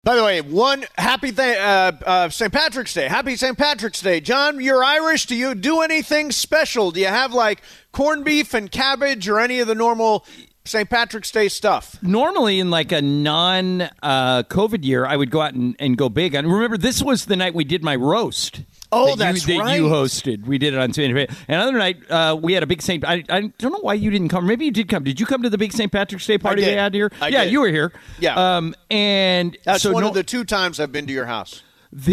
By the way, St. Patrick's Day. Happy St. Patrick's Day. John, you're Irish. Do you do anything special? Do you have, like, corned beef and cabbage or any of the normal St. Patrick's Day stuff? Normally, in, like, a non-COVID year, I would go out and go big. And remember, this was the night we did my roast. Oh, that's right. That you hosted. We did it on St. Patrick's. And another night, we had a big St. I don't know why you didn't come. Maybe you did come. Did you come to the big St. Patrick's Day party they had here? I did. you were here. Yeah. And that's one of the 2 times I've been to your house.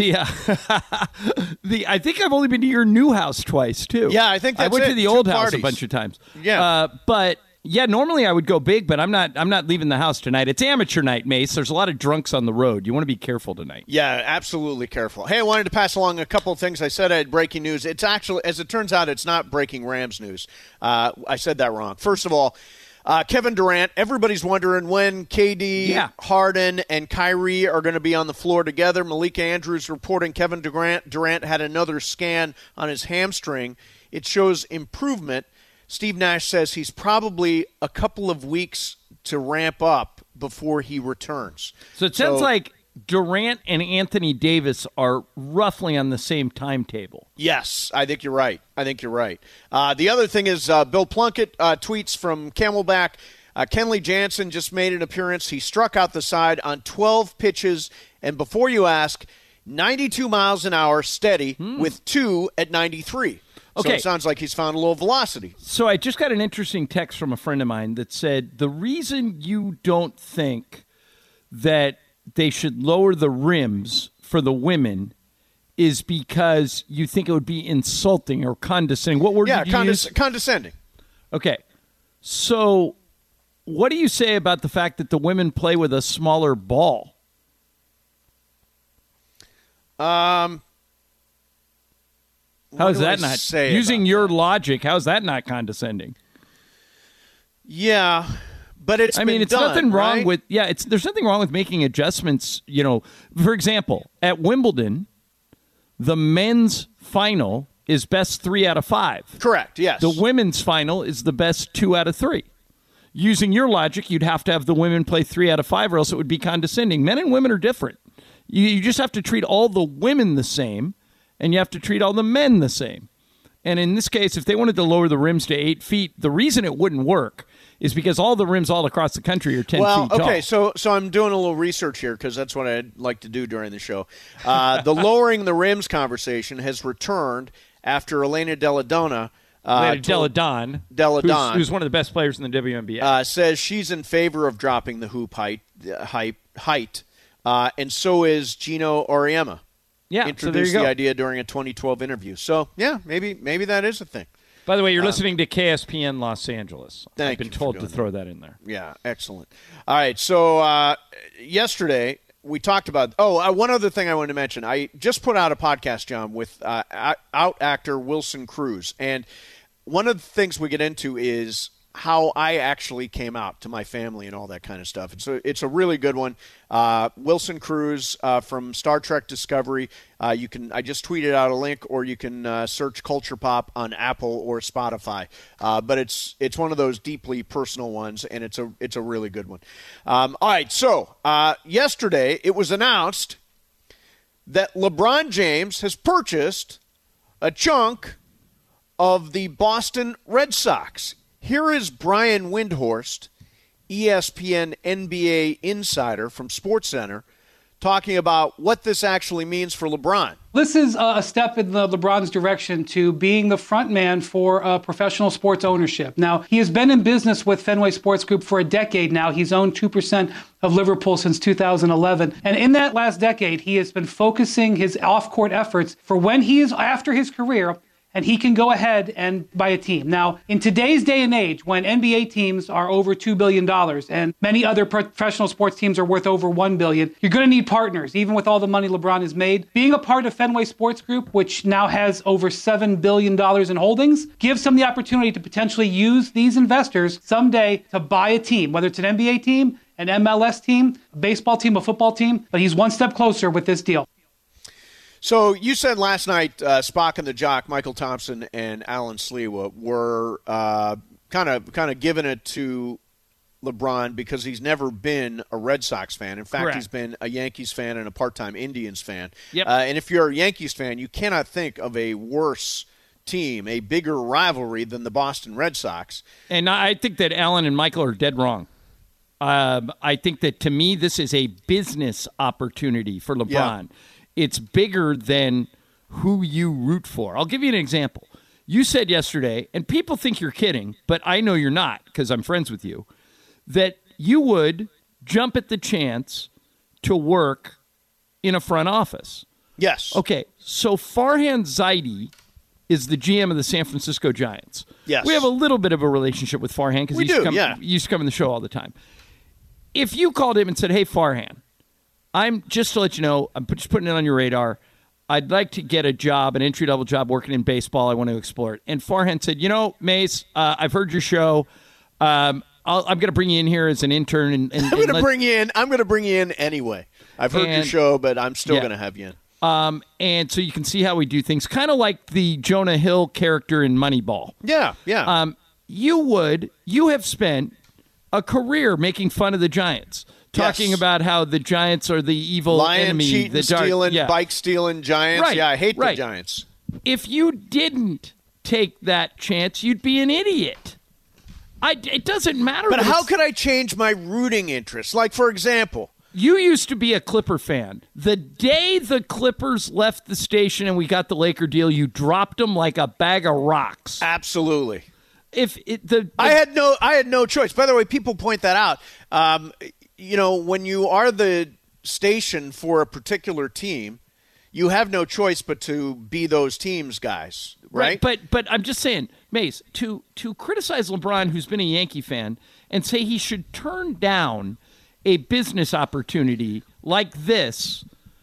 I think I've only been to your new house twice, too. Yeah, I think that's I went to the old house parties. a bunch of times. Yeah. But... yeah, normally I would go big, but I'm not leaving the house tonight. It's amateur night, Mace. There's a lot of drunks on the road. You want to be careful tonight. Yeah, absolutely careful. Hey, I wanted to pass along a couple of things. I said I had breaking news. It's actually, as it turns out, it's not breaking Rams news. I said that wrong. First of all, Kevin Durant, everybody's wondering when KD, Harden, and Kyrie are going to be on the floor together. Malika Andrews reporting Kevin Durant had another scan on his hamstring. It shows improvement. Steve Nash says he's probably a couple of weeks to ramp up before he returns. So it sounds like Durant and Anthony Davis are roughly on the same timetable. Yes, I think you're right. The other thing is Bill Plunkett tweets from Camelback. Kenley Jansen just made an appearance. He struck out the side on 12 pitches, and before you ask, 92 miles an hour steady with 2 at 93. Okay. So it sounds like he's found a little velocity. So I just got an interesting text from a friend of mine that said the reason you don't think that they should lower the rims for the women is because you think it would be insulting or condescending. What word did you use? Condescending. Okay. So what do you say about the fact that the women play with a smaller ball? How is that not using your logic? How is that not condescending? Yeah, but it's nothing wrong right? with there's nothing wrong with making adjustments. You know, for example, at Wimbledon, the men's final is best 3 out of 5. Correct. Yes. The women's final is the best 2 out of 3. Using your logic, you'd have to have the women play 3 out of 5, or else it would be condescending. Men and women are different. You just have to treat all the women the same. And you have to treat all the men the same. And in this case, if they wanted to lower the rims to 8 feet, the reason it wouldn't work is because all the rims all across the country are 10 feet tall. Well, okay, so I'm doing a little research here because that's what I'd like to do during the show. The lowering the rims conversation has returned after Elena Della Donna, who's one of the best players in the WNBA, says she's in favor of dropping the hoop height, and so is Gino Auriemma. Yeah, introduced the idea during a 2012 interview. So, yeah, maybe that is a thing. By the way, you're listening to KSPN Los Angeles. I've been told to throw that in there. Yeah, excellent. All right, so yesterday we talked about one other thing I wanted to mention. I just put out a podcast, John, with out actor Wilson Cruz. And one of the things we get into is how I actually came out to my family and all that kind of stuff. And so it's a really good one. Wilson Cruz from Star Trek Discovery. I just tweeted out a link, or you can search Culture Pop on Apple or Spotify. But it's one of those deeply personal ones, and it's a really good one. All right, so yesterday it was announced that LeBron James has purchased a chunk of the Boston Red Sox. Here is Brian Windhorst, ESPN NBA insider from SportsCenter, talking about what this actually means for LeBron. This is a step in LeBron's direction to being the front man for professional sports ownership. Now, he has been in business with Fenway Sports Group for a decade now. He's owned 2% of Liverpool since 2011. And in that last decade, he has been focusing his off-court efforts for when he is after his career and he can go ahead and buy a team. Now, in today's day and age, when NBA teams are over $2 billion and many other professional sports teams are worth over $1 billion, you're going to need partners, even with all the money LeBron has made. Being a part of Fenway Sports Group, which now has over $7 billion in holdings, gives him the opportunity to potentially use these investors someday to buy a team, whether it's an NBA team, an MLS team, a baseball team, a football team, but he's one step closer with this deal. So you said last night Spock and the Jock, Michael Thompson and Alan Slewa, were kind of giving it to LeBron because he's never been a Red Sox fan. In fact, Correct. he's been a Yankees fan and a part-time Indians fan. Yep. And if you're a Yankees fan, you cannot think of a worse team, a bigger rivalry than the Boston Red Sox. And I think that Alan and Michael are dead wrong. I think that, to me, this is a business opportunity for LeBron. Yeah. It's bigger than who you root for. I'll give you an example. You said yesterday, and people think you're kidding, but I know you're not because I'm friends with you, that you would jump at the chance to work in a front office. Yes. Okay, so Farhan Zaidi is the GM of the San Francisco Giants. Yes. We have a little bit of a relationship with Farhan because he used to come on the show all the time. If you called him and said, hey, Farhan, I'm just to let you know, I'm just putting it on your radar, I'd like to get a job, an entry-level job working in baseball. I want to explore it. And Farhan said, Mace, I've heard your show. I'm going to bring you in here as an intern. And I'm going to bring you in anyway. I've heard your show, but I'm still going to have you in. And so you can see how we do things, kind of like the Jonah Hill character in Moneyball. Yeah. You have spent a career making fun of the Giants. Talking about how the Giants are the evil enemy. Cheating, stealing, bike stealing Giants. Right, I hate the Giants. If you didn't take that chance, you'd be an idiot. It doesn't matter. But how could I change my rooting interest? Like, for example, you used to be a Clipper fan. The day the Clippers left the station and we got the Laker deal, you dropped them like a bag of rocks. Absolutely. I had no choice. By the way, people point that out. When you are the station for a particular team, you have no choice but to be those teams' guys, right? But I'm just saying, Mace, to criticize LeBron, who's been a Yankee fan, and say he should turn down a business opportunity like this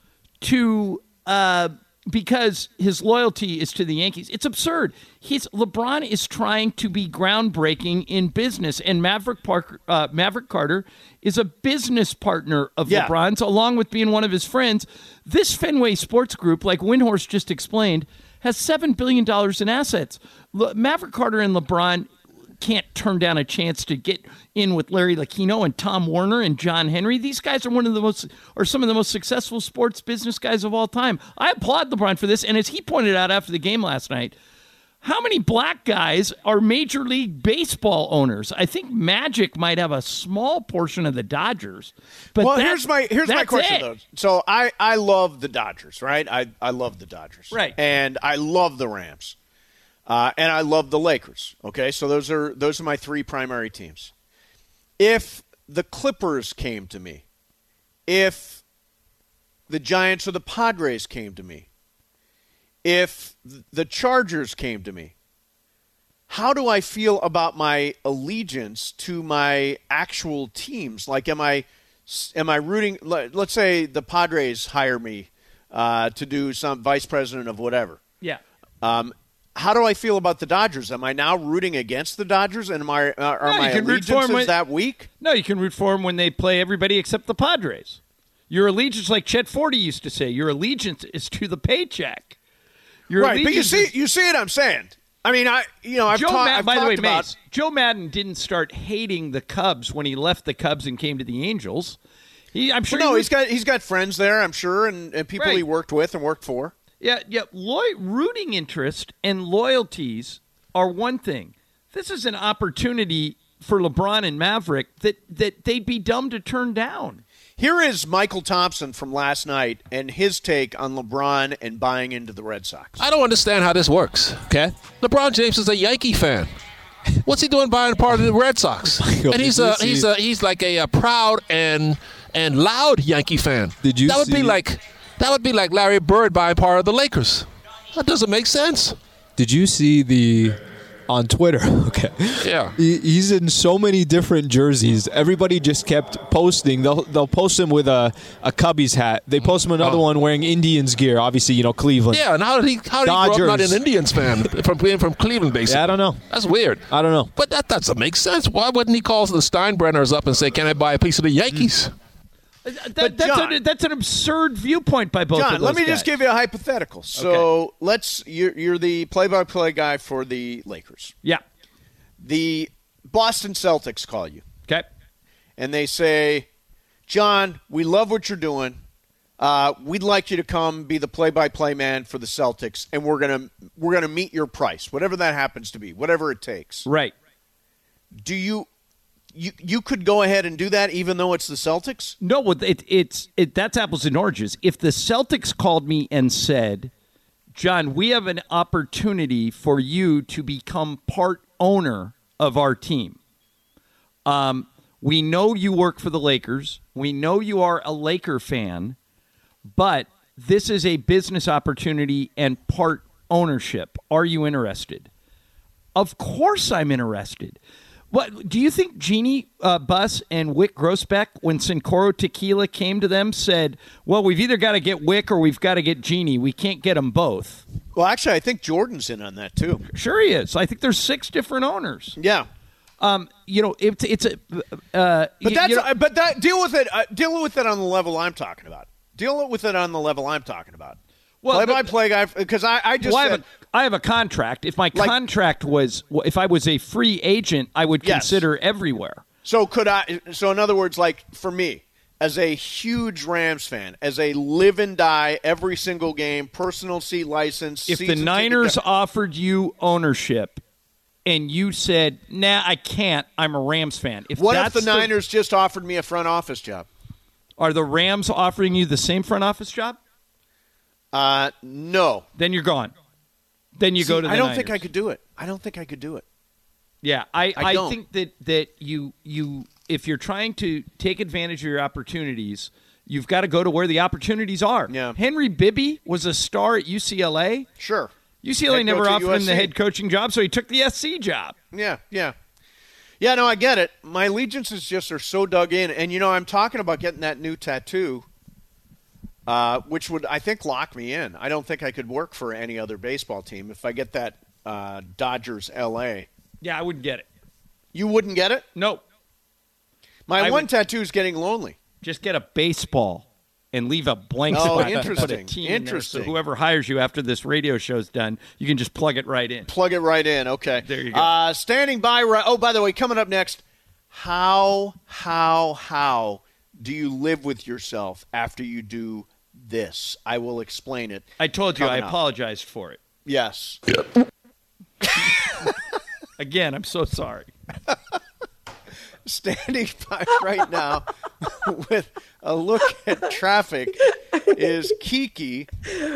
because his loyalty is to the Yankees. It's absurd. LeBron is trying to be groundbreaking in business, and Maverick Carter is a business partner of LeBron's, along with being one of his friends. This Fenway Sports Group, like Windhorst just explained, has $7 billion in assets. Maverick Carter and LeBron can't turn down a chance to get in with Larry Lucchino and Tom Werner and John Henry. These guys are some of the most successful sports business guys of all time. I applaud LeBron for this. And as he pointed out after the game last night, how many black guys are Major League Baseball owners? I think Magic might have a small portion of the Dodgers. But here's my question, though. So I love the Dodgers, right? I love the Dodgers. Right. And I love the Rams. And I love the Lakers. Okay, so those are my three primary teams. If the Clippers came to me, if the Giants or the Padres came to me, if the Chargers came to me, how do I feel about my allegiance to my actual teams? Like, am I rooting? Let's say the Padres hire me to do some vice president of whatever. Yeah. How do I feel about the Dodgers? Am I now rooting against the Dodgers, and are my allegiances that weak? No, you can root for them when they play everybody except the Padres. Your allegiance, like Chet Forty used to say, your allegiance is to the paycheck. Right, but you see what I'm saying. I mean, I've talked about. Joe Madden didn't start hating the Cubs when he left the Cubs and came to the Angels. I'm sure. He's got friends there, I'm sure, and people he worked with and worked for. Yeah. Rooting interest and loyalties are one thing. This is an opportunity for LeBron and Maverick that they'd be dumb to turn down. Here is Michael Thompson from last night and his take on LeBron and buying into the Red Sox. I don't understand how this works, okay? LeBron James is a Yankee fan. What's he doing buying part of the Red Sox? And he's like a proud and loud Yankee fan. That would be like Larry Bird buying part of the Lakers. That doesn't make sense. Did you see on Twitter? Okay. Yeah. He's in so many different jerseys. Everybody just kept posting. They'll post him with a Cubbies hat. They post him another one wearing Indians gear. Obviously, Cleveland. Yeah, and how did he grow up not an Indians fan from Cleveland, basically? Yeah, I don't know. That's weird. I don't know. But that doesn't make sense. Why wouldn't he call the Steinbrenners up and say, "Can I buy a piece of the Yankees?" That's an absurd viewpoint by both of those John, let me guys. just give you a hypothetical. So you're the play-by-play guy for the Lakers. Yeah. The Boston Celtics call you. Okay. and they say, John, we love what you're doing. We'd like you to come be the play-by-play man for the Celtics, and we're gonna meet your price, whatever that happens to be, whatever it takes. Right. Do you could go ahead and do that even though it's the Celtics? No, that's apples and oranges. If the Celtics called me and said, John, we have an opportunity for you to become part owner of our team. We know you work for the Lakers. We know you are a Laker fan, but this is a business opportunity and part ownership. Are you interested? Of course I'm interested. What do you think Jeannie Buss and Wick Grossbeck, when Sincoro Tequila came to them, said, well, we've either got to get Wick or we've got to get Jeannie. We can't get them both. Well, actually, I think Jordan's in on that, too. Sure he is. I think there's 6 different owners. Yeah. It's a... deal with it. Deal with it on the level I'm talking about. Deal with it on the level I'm talking about. Well, play-by-play guy, because I just said... I have a contract. If my contract was, if I was a free agent, I would consider everywhere. So in other words, like for me, as a huge Rams fan, as a live and die every single game, personal seat license. If the Niners offered you ownership and you said, nah, I can't, I'm a Rams fan. If the Niners just offered me a front office job? Are the Rams offering you the same front office job? No. Then you're gone. Then you go to the I don't Niners. think I could do it. I don't think I could do it. Yeah, I think that you if you're trying to take advantage of your opportunities, you've got to go to where the opportunities are. Yeah. Henry Bibby was a star at UCLA. Sure. UCLA never offered him the head coaching job, so he took the SC job. Yeah. Yeah, no, I get it. My allegiances just are so dug in. And, I'm talking about getting that new tattoo, which would, I think, lock me in. I don't think I could work for any other baseball team if I get that Dodgers L.A. Yeah, I wouldn't get it. You wouldn't get it? No. My one tattoo is getting lonely. Just get a baseball and leave a blank spot. Interesting. Put a team Interesting. In there, so whoever hires you after this radio show's done, you can just plug it right in. Plug it right in. Okay. There you go. Standing by. By the way, coming up next, how do you live with yourself after you do this? I will explain it. I told you I up. apologized for it. Yes. Again, I'm so sorry. Standing by right now with a look at traffic is Kiki.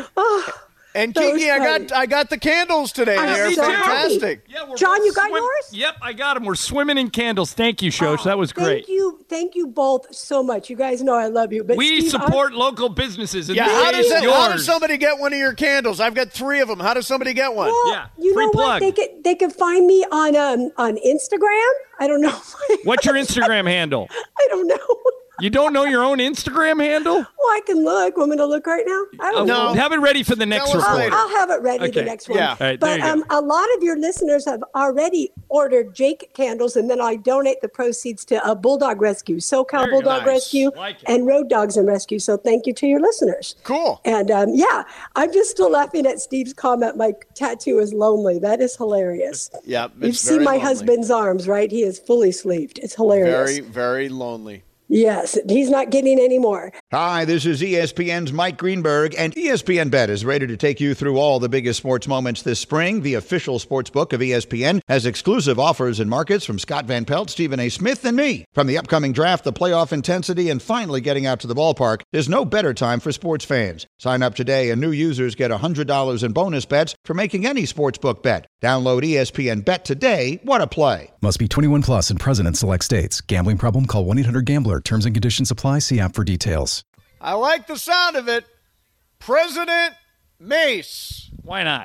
And Kiki, I got the candles today. They're fantastic. Yeah, John, you got yours? Yep, I got them. We're swimming in candles. Thank you, Shosh. That was great. Thank you both so much. You guys know I love you. But we Steve, support local businesses. And how does somebody get one of your candles? I've got 3 of them. How does somebody get one? Well, yeah, you free know plug. what? They can find me on Instagram. I don't know. What's your Instagram handle? I don't know. You don't know your own Instagram handle? Well, I can look. Want me to look right now? I don't know. Have it ready for the next report. I'll have it ready the next one. Yeah. All right, but a lot of your listeners have already ordered Jake candles, and then I donate the proceeds to Bulldog Rescue, SoCal Bulldog Rescue, and Road Dogs and Rescue. So thank you to your listeners. Cool. And I'm just still laughing at Steve's comment. My tattoo is lonely. That is hilarious. Yeah, you've seen my husband's arms, right? He is fully sleeved. It's hilarious. Very, very lonely. Yes, he's not getting any more. Hi, this is ESPN's Mike Greenberg, and ESPN Bet is ready to take you through all the biggest sports moments this spring. The official sports book of ESPN has exclusive offers and markets from Scott Van Pelt, Stephen A. Smith, and me. From the upcoming draft, the playoff intensity, and finally getting out to the ballpark, there's no better time for sports fans. Sign up today, and new users get $100 in bonus bets for making any sportsbook bet. Download ESPN Bet today. What a play. Must be 21 plus and present in select states. Gambling problem? Call 1-800-GAMBLER. Terms and conditions apply. See app for details. I like the sound of it. President Mace. Why not?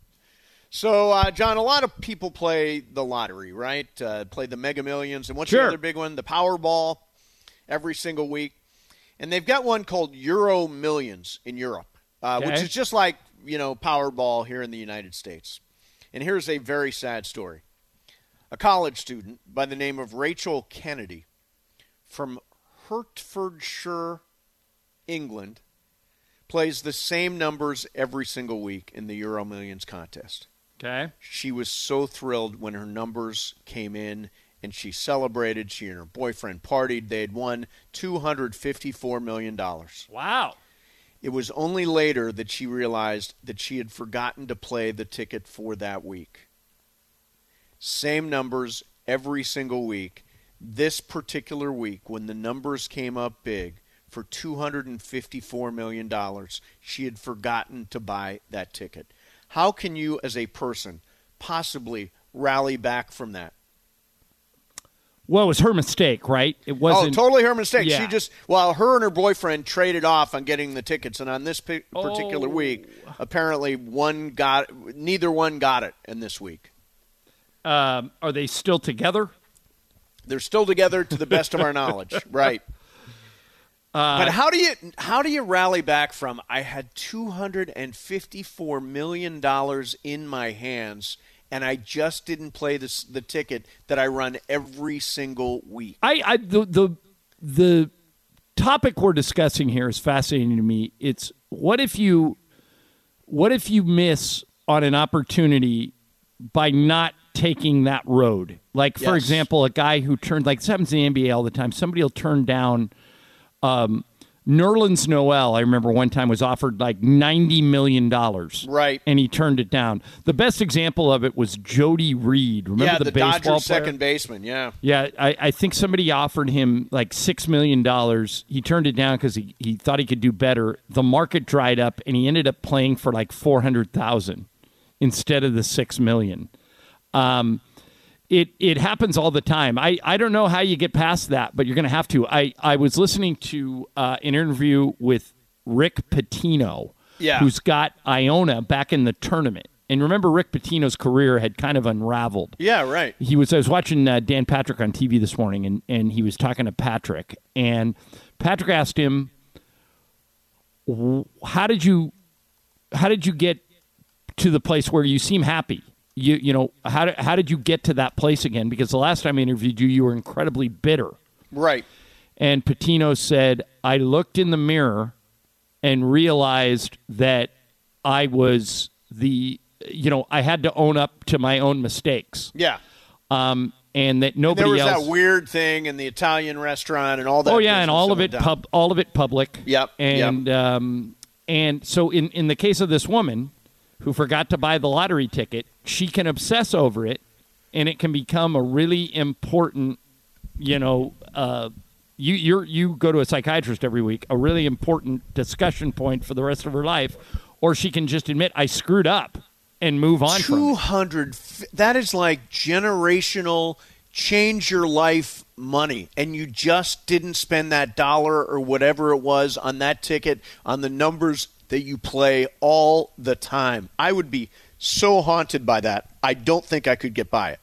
So, John, a lot of people play the lottery, right? Play the Mega Millions. And what's the other big one? The Powerball every single week. And they've got one called Euro Millions in Europe, which is just like, Powerball here in the United States. And here's a very sad story. A college student by the name of Rachel Kennedy from Hertfordshire, England, plays the same numbers every single week in the Euro Millions contest. Okay. She was so thrilled when her numbers came in and she celebrated. She and her boyfriend partied. They had won $254 million. Wow. It was only later that she realized that she had forgotten to play the ticket for that week. Same numbers every single week. This particular week, when the numbers came up big for $254 million, she had forgotten to buy that ticket. How can you, as a person, possibly rally back from that? Well, it was her mistake, right? It wasn't. Oh, totally her mistake. Yeah. Her and her boyfriend traded off on getting the tickets, and on this particular week, apparently neither one got it in this week. Are they still together? They're still together to the best of our knowledge, right? But how do you rally back from? I had $254 million in my hands, and I just didn't play the ticket that I run every single week. The topic we're discussing here is fascinating to me. It's what if you miss on an opportunity by not taking that road? Like, for example, a guy who turned, like this happens in the NBA all the time. Somebody will turn down Nerlens Noel, I remember one time, was offered like $90 million. Right. And he turned it down. The best example of it was Jody Reed. Remember the baseball Dodgers player? second baseman, yeah. Yeah, I think somebody offered him like $6 million. He turned it down because he thought he could do better. The market dried up, and he ended up playing for like $400,000 instead of the $6 million. It happens all the time. I don't know how you get past that, but you're going to have to. I was listening to an interview with Rick Pitino, who's got Iona back in the tournament. And remember, Rick Pitino's career had kind of unraveled. Yeah, right. I was watching Dan Patrick on TV this morning, and he was talking to Patrick. And Patrick asked him, how did you get to the place where you seem happy? How did you get to that place again? Because the last time I interviewed you, you were incredibly bitter. Right. And Pitino said, I looked in the mirror and realized that I was I had to own up to my own mistakes. Yeah. And that nobody else. There was that weird thing in the Italian restaurant and all that. Oh yeah, and all of it public. Yep. And so in the case of this woman who forgot to buy the lottery ticket, she can obsess over it, and it can become a really important, you go to a psychiatrist every week, a really important discussion point for the rest of her life, or she can just admit, I screwed up and move on from it. That is like generational, change your life money, and you just didn't spend that dollar or whatever it was on that ticket on the numbers that you play all the time. I would be so haunted by that. I don't think I could get by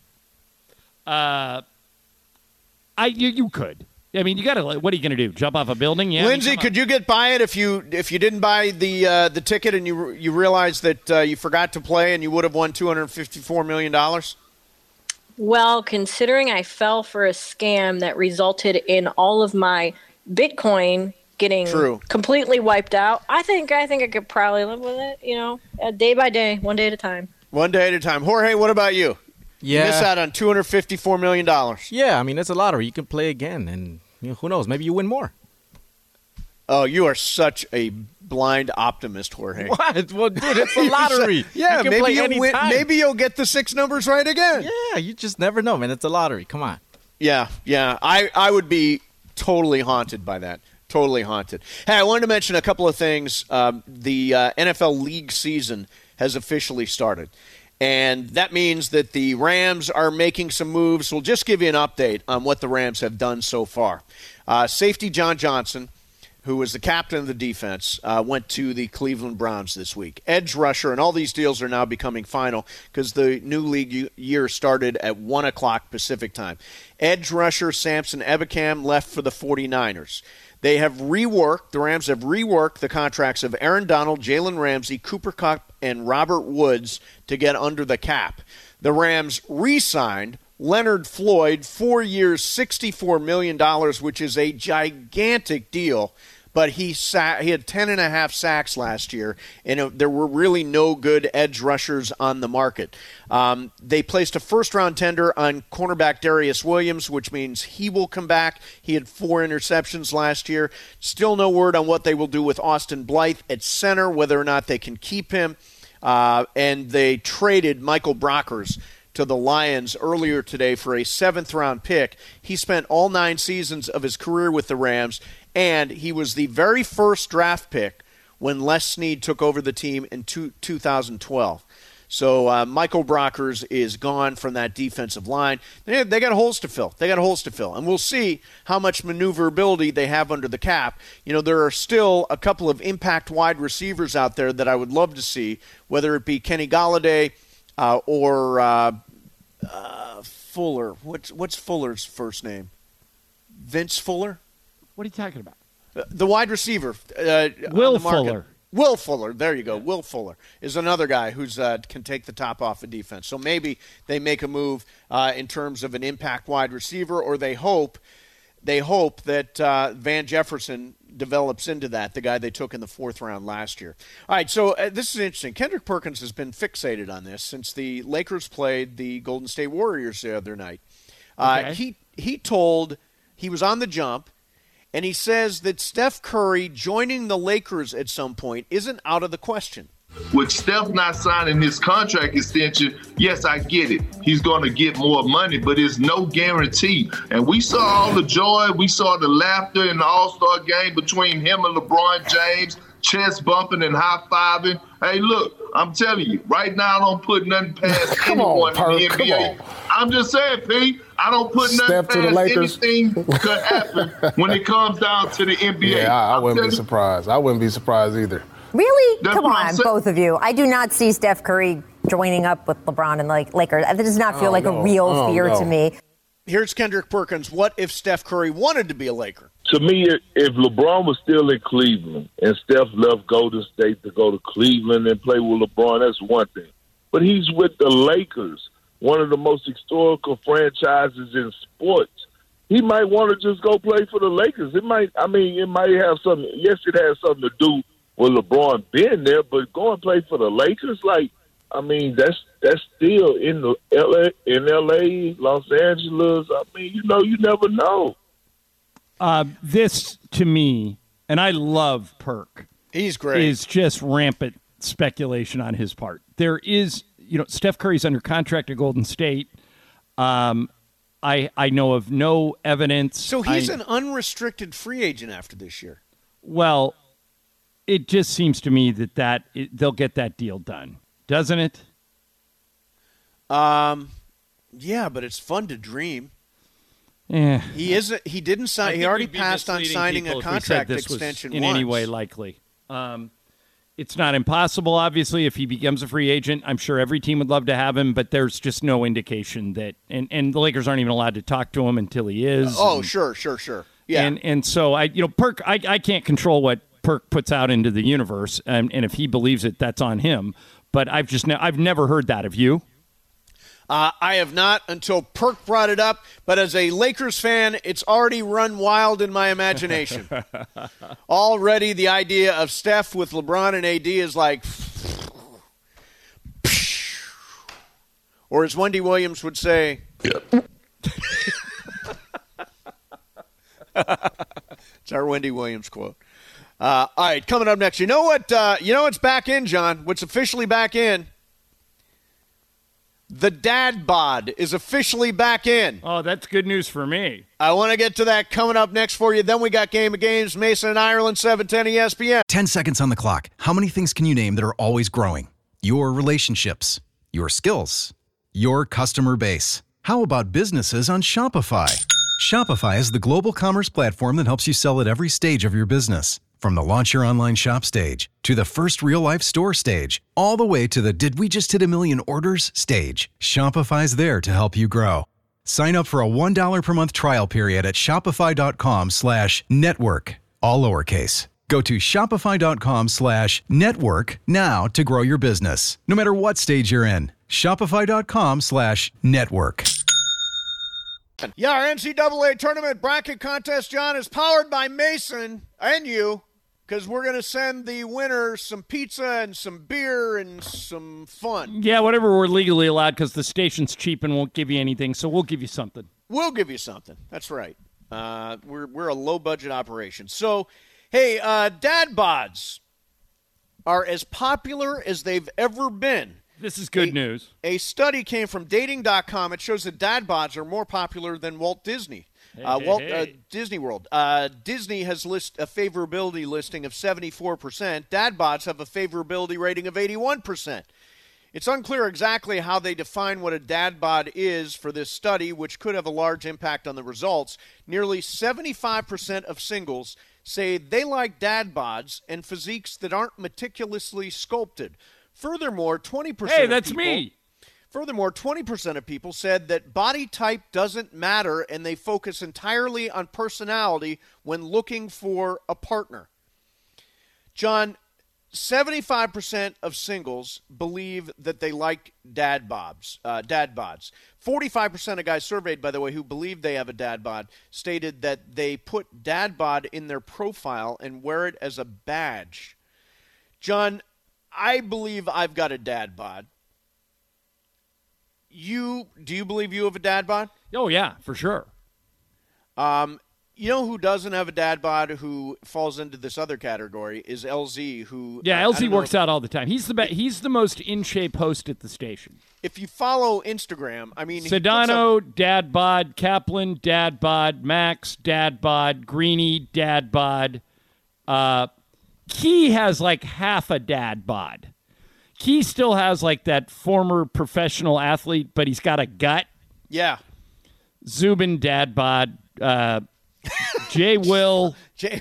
it. You could. I mean, you got to. What are you going to do? Jump off a building? Yeah. Lindsay, could you get by it if you didn't buy the ticket and you realized that you forgot to play and you would have won $254 million? Well, considering I fell for a scam that resulted in all of my Bitcoin getting completely wiped out, I think I could probably live with it, day by day, one day at a time. One day at a time. Jorge, what about you? Yeah. You miss out on $254 million. Yeah, I mean, it's a lottery. You can play again, and who knows? Maybe you win more. Oh, you are such a blind optimist, Jorge. What? Well, dude, it's a lottery. Yeah, you can maybe play you'll win. Maybe you'll get the 6 numbers right again. Yeah, you just never know, man. It's a lottery. Come on. Yeah. I would be totally haunted by that. Totally haunted. Hey, I wanted to mention a couple of things. The NFL league season has officially started, and that means that the Rams are making some moves. We'll just give you an update on what the Rams have done so far. Safety John Johnson, who was the captain of the defense, went to the Cleveland Browns this week. Edge rusher, and all these deals are now becoming final because the new league year started at 1 o'clock Pacific time. Edge rusher Samson Ebukam left for the 49ers. The Rams have reworked the contracts of Aaron Donald, Jalen Ramsey, Cooper Kupp, and Robert Woods to get under the cap. The Rams re-signed Leonard Floyd, 4 years, $64 million, which is a gigantic deal. but he had 10.5 sacks last year, and there were really no good edge rushers on the market. They placed a first-round tender on cornerback Darius Williams, which means he will come back. He had 4 interceptions last year. Still no word on what they will do with Austin Blythe at center, whether or not they can keep him. And they traded Michael Brockers to the Lions earlier today for a 7th-round pick. He spent all 9 seasons of his career with the Rams, and he was the very first draft pick when Les Snead took over the team in 2012. So Michael Brockers is gone from that defensive line. They got holes to fill. And we'll see how much maneuverability they have under the cap. There are still a couple of impact wide receivers out there that I would love to see, whether it be Kenny Golladay or Fuller. What's Fuller's first name? Vince Fuller? What are you talking about? The wide receiver. Will Fuller. Will Fuller, there you go. Will Fuller is another guy who's can take the top off of defense. So maybe they make a move in terms of an impact wide receiver, or they hope that Van Jefferson develops into that, the guy they took in the 4th round last year. All right, so this is interesting. Kendrick Perkins has been fixated on this since the Lakers played the Golden State Warriors the other night. Okay. He was on the jump, and he says that Steph Curry joining the Lakers at some point isn't out of the question. With Steph not signing his contract extension, yes, I get it. He's going to get more money, but it's no guarantee. And we saw all the joy, we saw the laughter in the All-Star game between him and LeBron James, chest bumping and high-fiving. Hey, look, I'm telling you, right now I don't put nothing past anyone in the NBA. I'm just saying, Pete, I don't put nothing past anything could happen when it comes down to the NBA. Yeah, I wouldn't be surprised. I wouldn't be surprised either. Really? Come on, both of you. I do not see Steph Curry joining up with LeBron and Lakers. That does not feel like a real fear to me. Here's Kendrick Perkins. What if Steph Curry wanted to be a Laker? To me, if LeBron was still in Cleveland and Steph left Golden State to go to Cleveland and play with LeBron, that's one thing. But he's with the Lakers, one of the most historical franchises in sports. He might want to just go play for the Lakers. It might have something. Yes, it has something to do with LeBron being there, but go and play for the Lakers, that's still in LA, Los Angeles. You never know. This to me, and I love Perk. He's great. Is just rampant speculation on his part. There is, Steph Curry's under contract at Golden State. I know of no evidence. So he's an unrestricted free agent after this year. Well, it just seems to me that they'll get that deal done, doesn't it? Yeah, but it's fun to dream. Yeah, he didn't sign. He already passed on signing a contract extension in any way likely. It's not impossible, obviously, if he becomes a free agent. I'm sure every team would love to have him, but there's just no indication that, and the Lakers aren't even allowed to talk to him until he is. Sure. Yeah. And so Perk, I can't control what Perk puts out into the universe, and if he believes it, that's on him. But I've never heard that of you. I have not until Perk brought it up, but as a Lakers fan, it's already run wild in my imagination. Already the idea of Steph with LeBron and AD is like, or as Wendy Williams would say, it's our Wendy Williams quote. All right, coming up next, you know what's back in, John? What's officially back in? The dad bod is officially back in. Oh, that's good news for me. I want to get to that coming up next for you. Then we got Game of Games, Mason and Ireland, 710 ESPN. 10 seconds on the clock. How many things can you name that are always growing? Your relationships, your skills, your customer base. How about businesses on Shopify? Shopify is the global commerce platform that helps you sell at every stage of your business. From the launch your online shop stage, to the first real-life store stage, all the way to the did we just hit 1 million orders stage, Shopify's there to help you grow. Sign up for a $1 per month trial period at shopify.com/network, all lowercase. Go to shopify.com/network now to grow your business, no matter what stage you're in. Shopify.com/network. Yeah, our NCAA tournament bracket contest, John, is powered by Mason and you. because we're going to send the winner some pizza and some beer and some fun. Yeah, whatever we're legally allowed, because the station's cheap and won't give you anything, so we'll give you something. We'll give you something. That's right. We're a low-budget operation. So, hey, dad bods are as popular as they've ever been. This is good news. A study came from Dating.com. It shows that dad bods are more popular than Walt Disney. Disney World. Disney has a favorability listing of 74%. Dad bods have a favorability rating of 81%. It's unclear exactly how they define what a dad bod is for this study, which could have a large impact on the results. Nearly 75% of singles say they like dad bods and physiques that aren't meticulously sculpted. Furthermore, 20% Hey, that's me. Furthermore, 20% of people said that body type doesn't matter and they focus entirely on personality when looking for a partner. John, 75% of singles believe that they like dad bods. 45% of guys surveyed, by the way, who believe they have a dad bod, stated that they put dad bod in their profile and wear it as a badge. John, I believe I've got a dad bod. Do you believe you have a dad bod? Oh, yeah, for sure. You know who doesn't have a dad bod who falls into this other category is LZ, who... Yeah, LZ works out all the time. He's the most in-shape host at the station. If you follow Instagram, I mean... Sedano, dad bod. Kaplan, dad bod. Max, dad bod. Greeny, dad bod. Key has like half a dad bod. Key still has like that former professional athlete, but he's got a gut. Yeah. Zubin, dad bod. Jay Will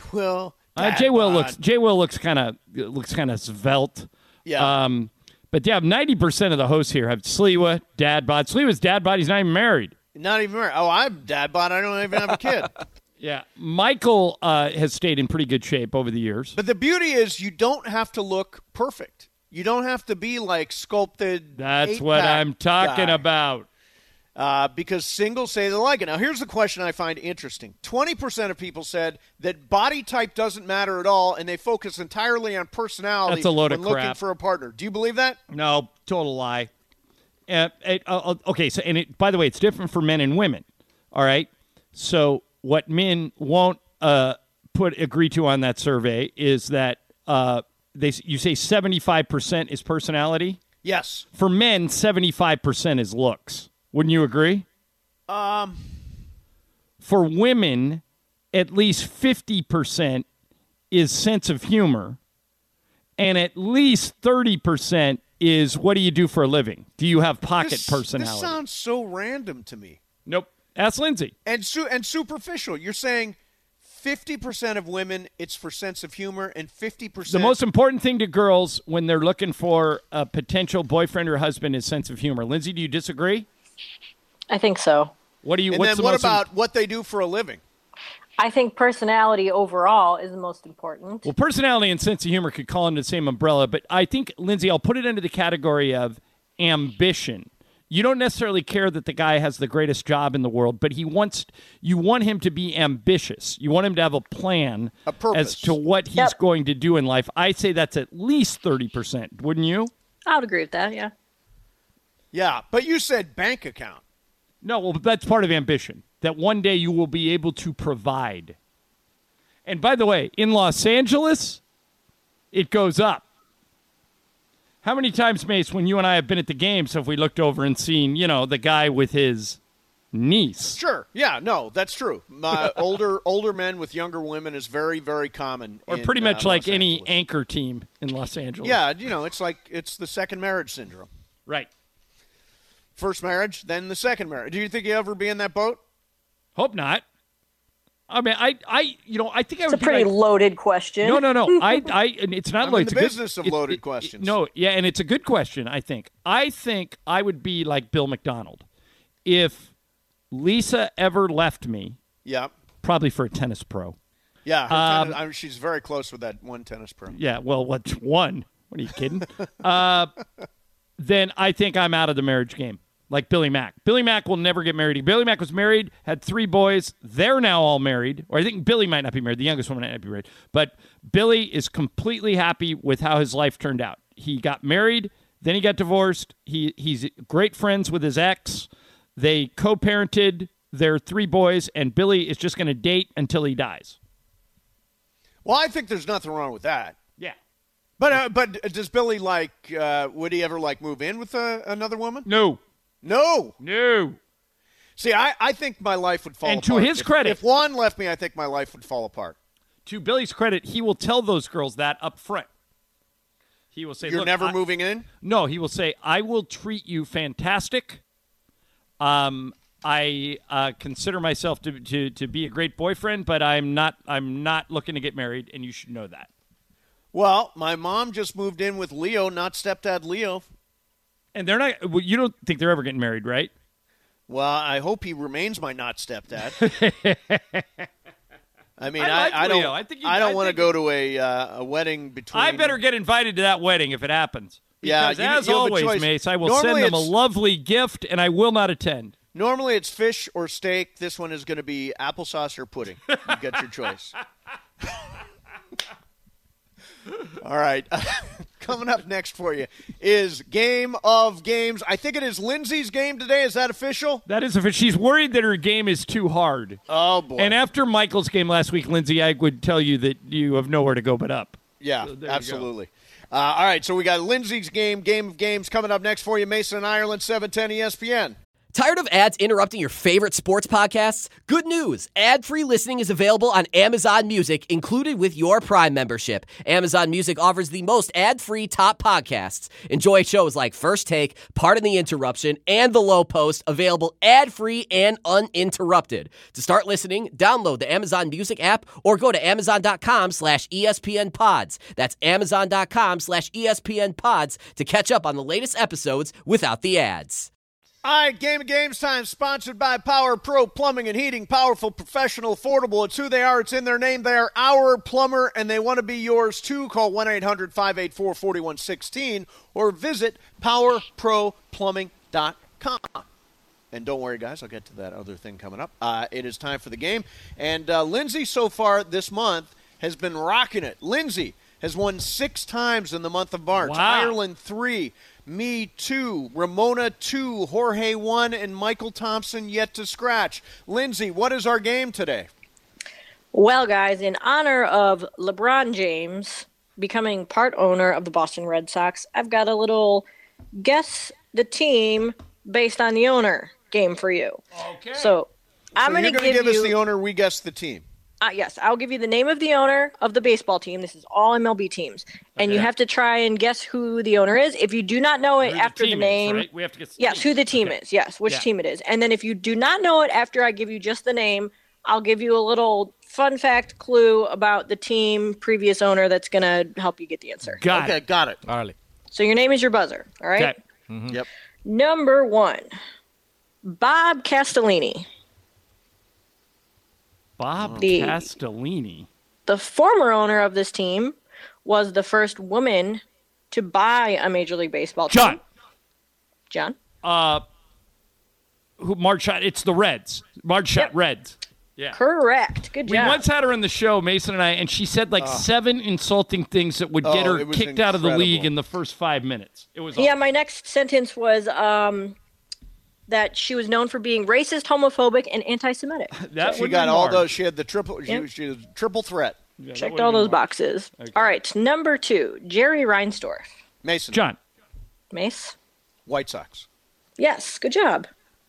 looks kind of svelte. Yeah. But yeah, 90% of the hosts here have Sliwa, dad bod. Sliwa's dad bod. He's not even married. Not even married. Oh, I'm dad bod. I don't even have a kid. Yeah. Michael has stayed in pretty good shape over the years. But the beauty is you don't have to look perfect. You don't have to be like sculpted. That's what I'm talking about. Because singles say they like it. Now, here's the question I find interesting. 20% of people said that body type doesn't matter at all, and they focus entirely on personality That's a load when of looking crap. for a partner. Do you believe that? No, total lie. Okay, so by the way, it's different for men and women. All right? So what men won't agree to on that survey is that you say 75% is personality? Yes. For men, 75% is looks. Wouldn't you agree? For women, at least 50% is sense of humor, and at least 30% is what do you do for a living? Do you have pocket personality? This sounds so random to me. Nope. Ask Lindsay. And superficial. You're saying 50% of women, it's for sense of humor, and 50%... The most important thing to girls when they're looking for a potential boyfriend or husband is sense of humor. Lindsay, do you disagree? I think so. What about what they do for a living? I think personality overall is the most important. Well, personality and sense of humor could call into the same umbrella, but I think, Lindsay, I'll put it into the category of ambition. You don't necessarily care that the guy has the greatest job in the world, but you want him to be ambitious. You want him to have a plan, a purpose, as to what he's going to do in life. I say that's at least 30%, wouldn't you? I would agree with that, yeah. Yeah, but you said bank account. No, well, that's part of ambition, that one day you will be able to provide. And by the way, in Los Angeles, it goes up. How many times, Mace, when you and I have been at the games, have we looked over and seen, the guy with his niece? Sure. Yeah, no, that's true. Older men with younger women is very, very common. Or pretty much like any anchor team in Los Angeles. Yeah, it's the second marriage syndrome. Right. First marriage, then the second marriage. Do you think you'll ever be in that boat? Hope not. I mean, I think I would. It's a pretty loaded question. No. It's not I'm loaded. in the business of loaded questions. And it's a good question. I think I would be like Bill McDonald if Lisa ever left me. Yeah. Probably for a tennis pro. Yeah, she's very close with that one tennis pro. Yeah. Well, what's one? What are you kidding? Then I think I'm out of the marriage game. like Billy Mack. Billy Mack will never get married. Billy Mack was married, had 3 boys. They're now all married. Or I think Billy might not be married. The youngest one might not be married. But Billy is completely happy with how his life turned out. He got married, then he got divorced. He's great friends with his ex. They co-parented their 3 boys, and Billy is just going to date until he dies. Well, I think there's nothing wrong with that. Yeah. But does Billy, would he ever, move in with another woman? No. No. No. See, I think my life would fall and apart. And to his credit. If Juan left me, I think my life would fall apart. To Billy's credit, he will tell those girls that up front. He will say, You're never moving in? No, he will say, I will treat you fantastic. I consider myself to be a great boyfriend, but I'm not looking to get married, and you should know that. Well, my mom just moved in with Leo, not stepdad Leo. And they're not. Well, you don't think they're ever getting married, right? Well, I hope he remains my not stepdad. I mean, I don't want to go to a wedding between. I better get invited to that wedding if it happens. Because as always, Mace, I will send them a lovely gift, and I will not attend. Normally it's fish or steak. This one is going to be applesauce or pudding. You get your choice. All right. Coming up next for you is Game of Games. I think it is Lindsay's game today. Is that official? That is official. She's worried that her game is too hard. Oh, boy. And after Michael's game last week, Lindsay, I would tell you that you have nowhere to go but up. Yeah, so absolutely. All right, so we got Lindsay's game of Games, coming up next for you. Mason and Ireland, 710 ESPN. Tired of ads interrupting your favorite sports podcasts? Good news. Ad-free listening is available on Amazon Music, included with your Prime membership. Amazon Music offers the most ad-free top podcasts. Enjoy shows like First Take, Pardon the Interruption, and The Low Post, available ad-free and uninterrupted. To start listening, download the Amazon Music app or go to amazon.com/ESPN Pods. That's amazon.com/ESPN Pods to catch up on the latest episodes without the ads. All right, Game of Games time, sponsored by Power Pro Plumbing and Heating. Powerful, professional, affordable. It's who they are. It's in their name. They are our plumber, and they want to be yours, too. Call 1-800-584-4116 or visit powerproplumbing.com. And don't worry, guys, I'll get to that other thing coming up. It is time for the game. And Lindsay, so far this month, has been rocking it. Lindsay has won 6 times in the month of March. Wow. Ireland, 3. Me, 2. Ramona, 2. Jorge, 1. And Michael Thompson yet to scratch. Lindsay, what is our game today? Well, guys, in honor of LeBron James becoming part owner of the Boston Red Sox, I've got a little guess the team based on the owner game for you. Okay. So I'm going to give us the owner, we guess the team. Yes, I'll give you the name of the owner of the baseball team. This is all MLB teams. And you have to try and guess who the owner is. If you do not know it after the name. Right? We have to guess who the team is. Yes, which team it is. And then if you do not know it after I give you just the name, I'll give you a little fun fact clue about the team, previous owner that's going to help you get the answer. Got it. All right. So your name is your buzzer, all right? Okay. Mm-hmm. Yep. Number 1, Bob Castellini. Bob Castellini. The former owner of this team was the first woman to buy a Major League Baseball team. John? Marge Schott. It's the Reds. Marge Schott, Reds. Yeah. Correct. Good job. We once had her on the show, Mason and I, and she said 7 insulting things that would get her kicked out of the league in the first 5 minutes. It was awesome. My next sentence was that she was known for being racist, homophobic, and anti-Semitic. She got all those. She had the triple. She was a triple threat. Yeah, checked all those boxes. Okay. All right, number 2, Jerry Reinsdorf. Mason. John. Mace. White Sox. Yes, good job.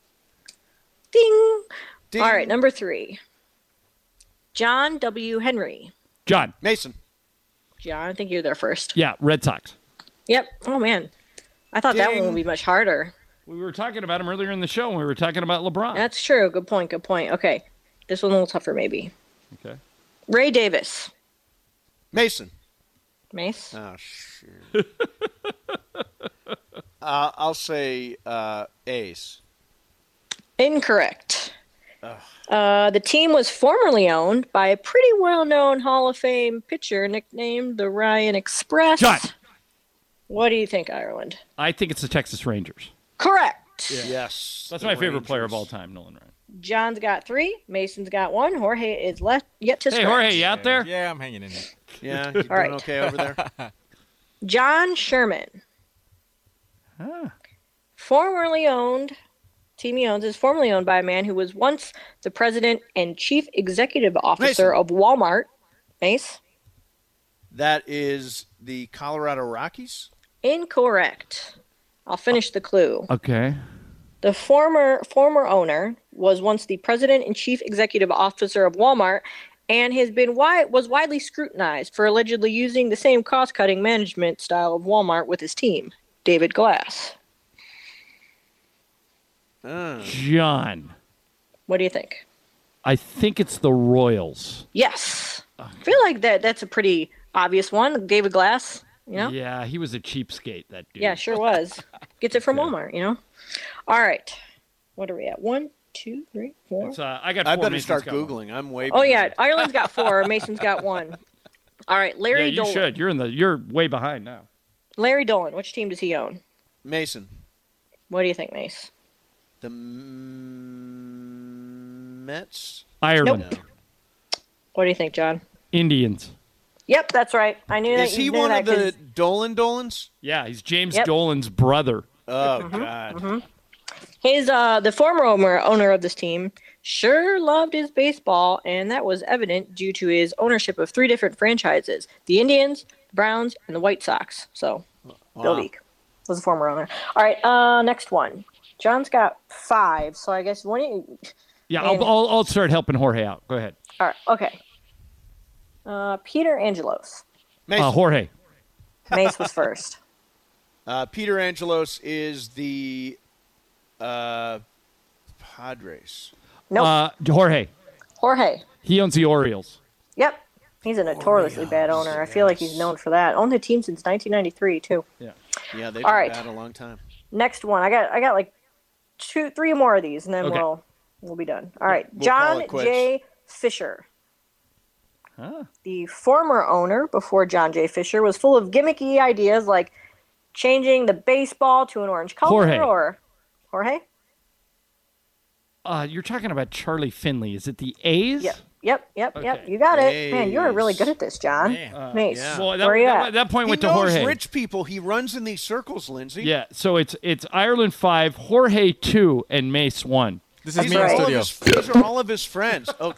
Ding. Ding. All right, number 3, John W. Henry. John. Mason. John, I think you're there first. Yeah, Red Sox. Yep. Oh, man. I thought that one would be much harder. We were talking about him earlier in the show when we were talking about LeBron. That's true. Good point. Okay. This one's a little tougher, maybe. Okay. Ray Davis. Mason. Mace. Oh, shit. I'll say Ace. Incorrect. The team was formerly owned by a pretty well-known Hall of Fame pitcher nicknamed the Ryan Express. John. What do you think, Ireland? I think it's the Texas Rangers. Correct. Yeah. Yes. That's my favorite player of all time, Nolan Ryan. John's got 3. Mason's got 1. Jorge is yet to scratch. Hey, Jorge, you out there? Yeah, I'm hanging in here. Yeah, you doing okay over there? John Sherman. Formerly owned, team he owns is formerly owned by a man who was once the president and chief executive officer of Walmart. Mace? That is the Colorado Rockies? Incorrect. I'll finish the clue. Okay. The former owner was once the president and chief executive officer of Walmart and was widely scrutinized for allegedly using the same cost-cutting management style of Walmart with his team. David Glass. John. What do you think? I think it's the Royals. Yes. I feel like that's a pretty obvious one. David Glass, you know? Yeah, he was a cheapskate, that dude. Yeah, sure was. Gets it from Walmart, you know? All right. What are we at? 1, 2, 3, 4. I got 4. I better Mason's start got Googling. 1. I'm way Oh, yeah. Ireland's got 4. Mason's got 1. All right. Larry you Dolan. should. You're way behind now. Larry Dolan. Which team does he own? Mason. What do you think, Mace? The Mets? Ireland. Nope. What do you think, John? Indians. Yep, that's right. I knew that. Is he one of the Dolans? Yeah, he's James Dolan's brother. Oh, God. His the former owner of this team sure loved his baseball, and that was evident due to his ownership of 3 different franchises: the Indians, the Browns, and the White Sox. So, Bill Veeck was the former owner. All right, next one. John's got 5, so I guess one of you. Yeah, I'll start helping Jorge out. Go ahead. All right, okay. Peter Angelos. Jorge. Mace was first. Peter Angelos is the Padres. Nope. Jorge. Jorge. He owns the Orioles. Yep. He's a notoriously bad owner. I feel like he's known for that. Owned the team since 1993, too. Yeah, they've been bad a long time. Next one. I got like 3 more of these, and then we'll be done. All right. We'll John J. Fisher. The former owner, before John J. Fisher, was full of gimmicky ideas like changing the baseball to an orange color. Jorge? You're talking about Charlie Finley. Is it the A's? Yep. You got it. Man, you're really good at this, John. Mace. Yeah. Well, where are you at? that point went to He Jorge. knows rich people. He runs in these circles, Lindsay. Yeah, so it's Ireland 5, Jorge 2, and Mace 1. This is me in studio. These are all of his friends. Oh,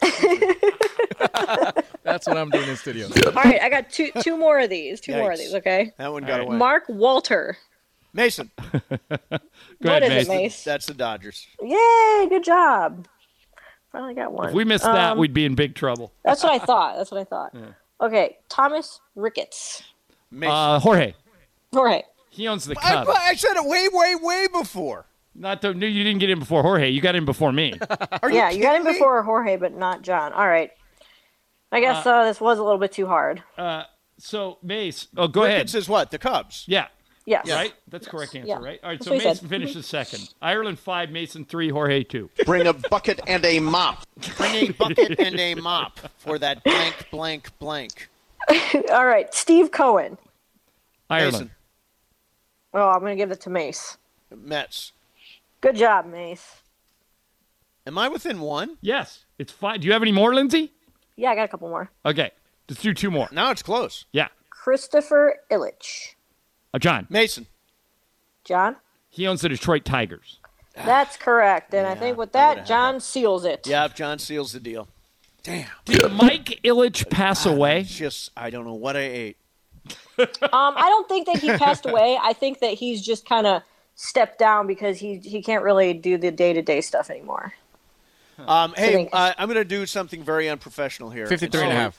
that's what I'm doing in studio. All right, I got two more of these. Two more of these, okay? That one got away. Mark Walter. Mason. What is it, Mace? That's the Dodgers. Yay, good job. Finally got one. If we missed that, we'd be in big trouble. That's what I thought. Yeah. Okay, Thomas Ricketts. Jorge. He owns the Cubs. I said it way before. You didn't get in before Jorge. You got in before me. You got in before Jorge, but not John. All right. I guess this was a little bit too hard. So, Mace. Oh, go ahead. Ricketts is what? The Cubs? Yeah. Yes. Right? That's correct answer, right? All right, That's so Mason finishes second. Ireland 5, Mason 3, Jorge 2. Bring a bucket and a mop. Bring a bucket and a mop for that blank. All right, Steve Cohen. Ireland. Mason. Oh, I'm going to give it to Mace. Mets. Good job, Mace. Am I within one? Yes. It's 5. Do you have any more, Lindsay? Yeah, I got a couple more. Okay. Let's do 2 more. Now it's close. Yeah. Christopher Ilitch. John. Mason. John? He owns the Detroit Tigers. That's correct. And I think with that, John seals it. Yeah, John seals the deal. Damn. Did Mike Ilitch pass away? I don't know what I ate. I don't think that he passed away. I think that he's just kind of stepped down because he can't really do the day-to-day stuff anymore. Hey, I'm going to do something very unprofessional here. 53 and a half.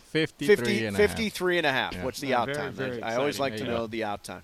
53 and a half. Yeah. What's the out time? I always like to know the out time.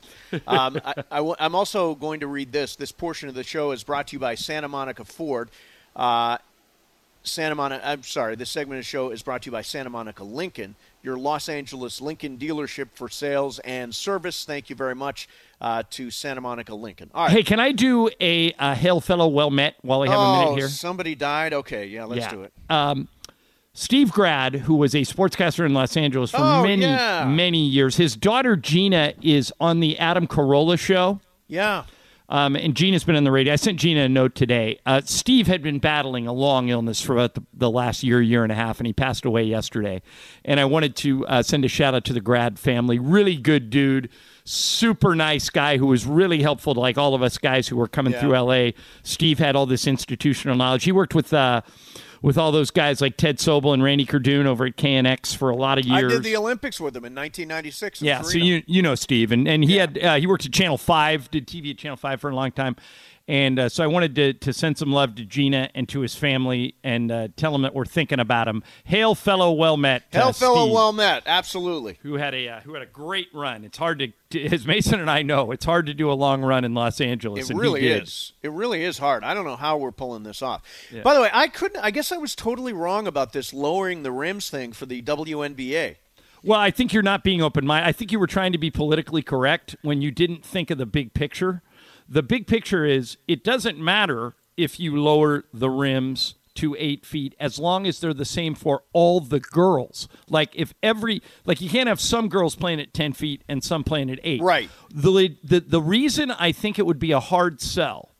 I'm also going to read this. This portion of the show is brought to you by Santa Monica Ford. This segment of the show is brought to you by Santa Monica Lincoln, your Los Angeles Lincoln dealership for sales and service. Thank you very much to Santa Monica Lincoln. All right. Hey, can I do a hail fellow well met while I have a minute here? Somebody died? Okay, let's do it. Steve Grad, who was a sportscaster in Los Angeles for many years, his daughter Gina is on the Adam Carolla show. Yeah. And Gina's been on the radio. I sent Gina a note today. Steve had been battling a long illness for about the last year and a half, and he passed away yesterday. And I wanted to send a shout-out to the Grad family. Really good dude, super nice guy who was really helpful to like all of us guys who were coming through L.A. Steve had all this institutional knowledge. He worked with all those guys like Ted Sobel and Randy Cardoon over at KNX for a lot of years. I did the Olympics with him in 1996. Yeah, so you know Steve, and he worked at Channel 5, did TV at Channel 5 for a long time, and so I wanted to send some love to Gina and to his family and tell him that we're thinking about him. Hail, fellow well met. Hail, fellow Steve, well met. Absolutely. Who had a great run. It's hard to, as Mason and I know, it's hard to do a long run in Los Angeles. It really is. It really is hard. I don't know how we're pulling this off. Yeah. By the way, I guess I was totally wrong about this lowering the rims thing for the WNBA. Well, I think you're not being open-minded. I think you were trying to be politically correct when you didn't think of the big picture. The big picture is it doesn't matter if you lower the rims to 8 feet as long as they're the same for all the girls. Like you can't have some girls playing at 10 feet and some playing at 8. Right. The reason I think it would be a hard sell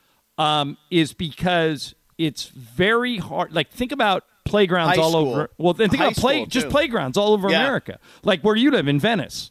is because it's very hard. Like think about playgrounds all over. Well, then think about playgrounds all over America. Like where you live in Venice.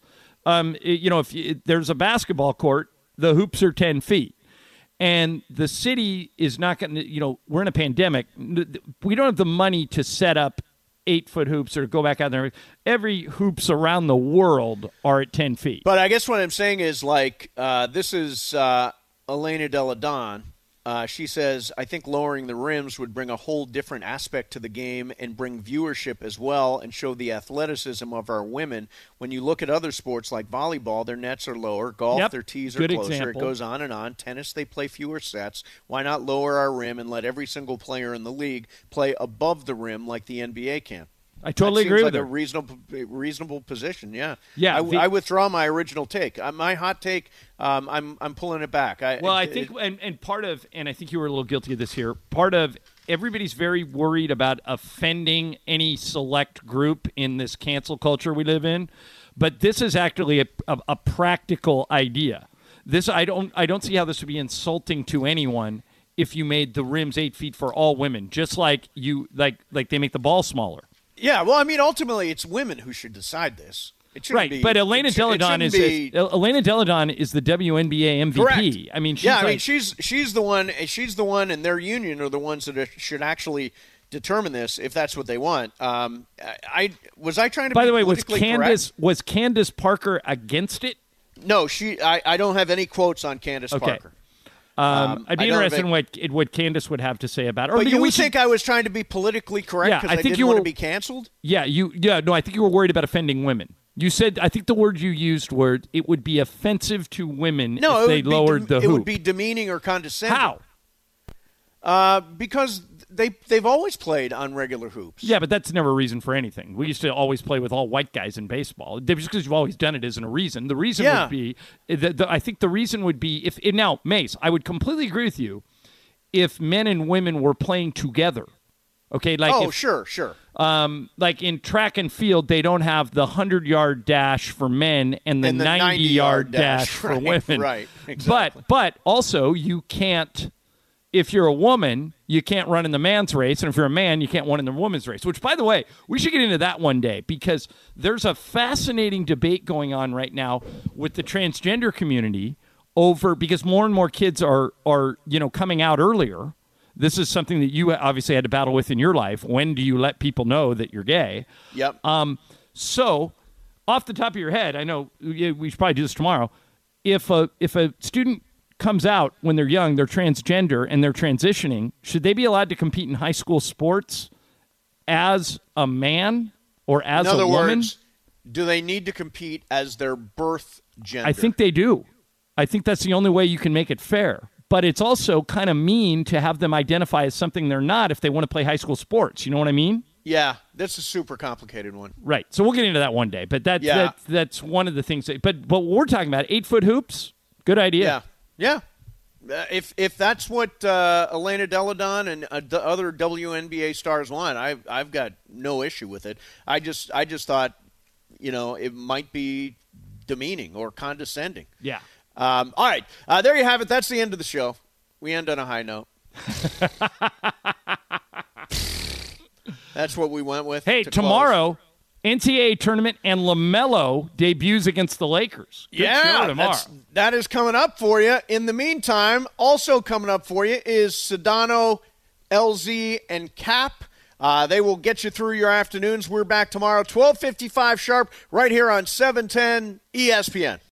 If there's a basketball court, the hoops are 10 feet. And the city is not going to, we're in a pandemic. We don't have the money to set up 8-foot hoops or go back out there. Every hoops around the world are at 10 feet. But I guess what I'm saying is this is Elena Delle Donne. She says, I think lowering the rims would bring a whole different aspect to the game and bring viewership as well and show the athleticism of our women. When you look at other sports like volleyball, their nets are lower. Golf, their tees are closer. Example. It goes on and on. Tennis, they play fewer sets. Why not lower our rim and let every single player in the league play above the rim like the NBA can? I totally agree with her. That seems like a reasonable position. Yeah. I withdraw my original take. My hot take. I'm pulling it back. I think part of, and I think you were a little guilty of this here. Part of everybody's very worried about offending any select group in this cancel culture we live in, but this is actually a practical idea. This I don't see how this would be insulting to anyone if you made the rims 8 feet for all women, just like they make the ball smaller. Yeah, well, I mean, ultimately, it's women who should decide this. It shouldn't be. But Elena Delle Donne is the WNBA MVP. Correct. I mean, she's the one. She's the one, and their union are the ones that should actually determine this if that's what they want. I trying to. By the way, was correct? Candace Parker against it? No, I don't have any quotes on Candace Parker. I'd be interested in what Candace would have to say about it. But you think I was trying to be politically correct because I didn't want to be canceled? Yeah, no, I think you were worried about offending women. You said, I think the word you used were, it would be offensive to women if they lowered the hoop. It would be demeaning or condescending. How? Because they've always played on regular hoops. Yeah, but that's never a reason for anything. We used to always play with all white guys in baseball. Just because you've always done it isn't a reason. The reason would be, I think the reason would be, now, Mace, I would completely agree with you if men and women were playing together. Okay, sure. Like in track and field, they don't have the 100-yard dash for men and the 90-yard dash for women. Right, exactly. But also, you can't. If you're a woman, you can't run in the man's race, and if you're a man, you can't run in the woman's race, which, by the way, we should get into that one day because there's a fascinating debate going on right now with the transgender community because more and more kids are coming out earlier. This is something that you obviously had to battle with in your life. When do you let people know that you're gay? Yep. So, off the top of your head, I know we should probably do this tomorrow. If a student comes out when they're young, they're transgender, and they're transitioning, should they be allowed to compete in high school sports as a man or as a woman? In other words, do they need to compete as their birth gender? I think they do. I think that's the only way you can make it fair. But it's also kind of mean to have them identify as something they're not if they want to play high school sports. You know what I mean? Yeah, that's a super complicated one. Right. So we'll get into that one day. But that's one of the things. But what we're talking about, 8-foot hoops, good idea. Yeah. If that's what Elena Delle Donne and the other WNBA stars want, I've got no issue with it. I just thought, it might be demeaning or condescending. Yeah. All right. There you have it. That's the end of the show. We end on a high note. That's what we went with. Hey, tomorrow, NCAA tournament and LaMelo debuts against the Lakers. Good show tomorrow. That is coming up for you. In the meantime, also coming up for you is Sedano, LZ, and Cap. They will get you through your afternoons. We're back tomorrow, 12:55 sharp, right here on 710 ESPN.